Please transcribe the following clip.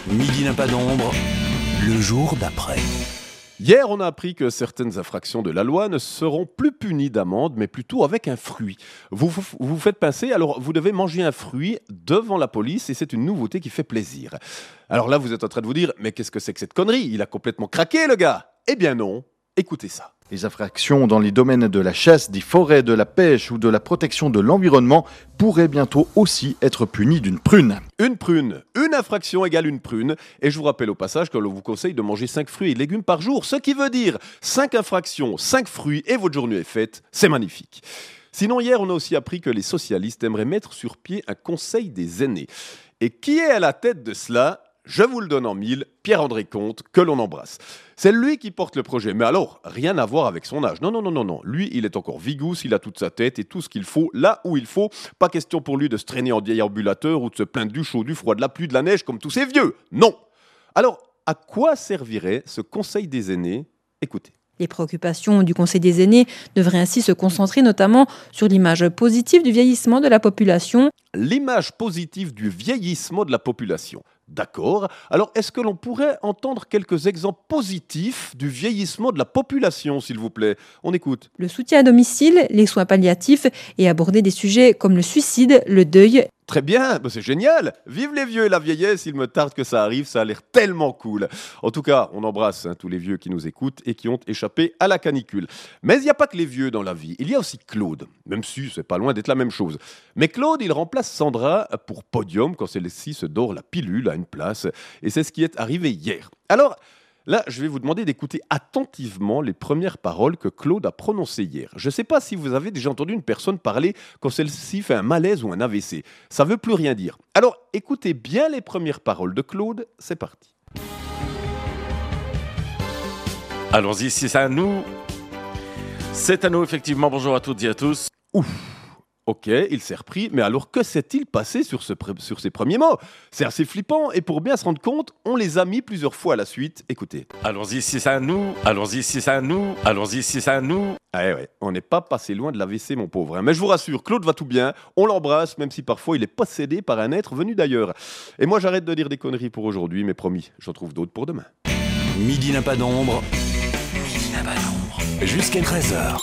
Midi n'a pas d'ombre, le jour d'après. Hier, on a appris que certaines infractions de la loi ne seront plus punies d'amende, mais plutôt avec un fruit. Vous faites pincer, alors vous devez manger un fruit devant la police, et c'est une nouveauté qui fait plaisir. Alors là, vous êtes en train de vous dire, mais qu'est-ce que c'est que cette connerie? Il a complètement craqué, le gars! Eh bien non, écoutez ça. Les infractions dans les domaines de la chasse, des forêts, de la pêche ou de la protection de l'environnement pourraient bientôt aussi être punies d'une prune. Une infraction égale une prune. Et je vous rappelle au passage que l'on vous conseille de manger 5 fruits et légumes par jour, ce qui veut dire 5 infractions, 5 fruits et votre journée est faite. C'est magnifique. Sinon, hier, on a aussi appris que les socialistes aimeraient mettre sur pied un conseil des aînés. Et qui est à la tête de cela ? Je vous le donne en mille, Pierre-André Comte, que l'on embrasse. C'est lui qui porte le projet, mais alors, rien à voir avec son âge. Non. Lui, il est encore vigousse, il a toute sa tête et tout ce qu'il faut, là où il faut. Pas question pour lui de se traîner en déambulateur ou de se plaindre du chaud, du froid, de la pluie, de la neige, comme tous ces vieux. Non. Alors, à quoi servirait ce conseil des aînés ? Écoutez. Les préoccupations du Conseil des aînés devraient ainsi se concentrer notamment sur l'image positive du vieillissement de la population. L'image positive du vieillissement de la population. D'accord. Alors, est-ce que l'on pourrait entendre quelques exemples positifs du vieillissement de la population, s'il vous plaît ? On écoute. Le soutien à domicile, les soins palliatifs et aborder des sujets comme le suicide, le deuil. Très bien, c'est génial. Vive les vieux et la vieillesse, il me tarde que ça arrive, ça a l'air tellement cool. En tout cas, on embrasse tous les vieux qui nous écoutent et qui ont échappé à la canicule. Mais il n'y a pas que les vieux dans la vie, il y a aussi Claude, même si c'est pas loin d'être la même chose. Mais Claude, il remplace Sandra pour podium quand celle-ci se dort la pilule à une place. Et c'est ce qui est arrivé hier. Alors, là, je vais vous demander d'écouter attentivement les premières paroles que Claude a prononcées hier. Je ne sais pas si vous avez déjà entendu une personne parler quand celle-ci fait un malaise ou un AVC. Ça ne veut plus rien dire. Alors, écoutez bien les premières paroles de Claude. C'est parti. Allons-y, c'est à nous. C'est à nous, effectivement. Bonjour à toutes et à tous. Ouf. Ok, il s'est repris, mais alors que s'est-il passé sur ces premiers mots ? C'est assez flippant, et pour bien se rendre compte, on les a mis plusieurs fois à la suite. Écoutez. Allons-y, c'est à nous. Allons-y, c'est à nous. Allons-y, c'est à nous. Ah ouais, on n'est pas passé loin de l'AVC, mon pauvre. Hein. Mais je vous rassure, Claude va tout bien, on l'embrasse, même si parfois il est possédé par un être venu d'ailleurs. Et moi, j'arrête de dire des conneries pour aujourd'hui, mais promis, j'en trouve d'autres pour demain. Midi n'a pas d'ombre, midi n'a pas d'ombre, jusqu'à 13h.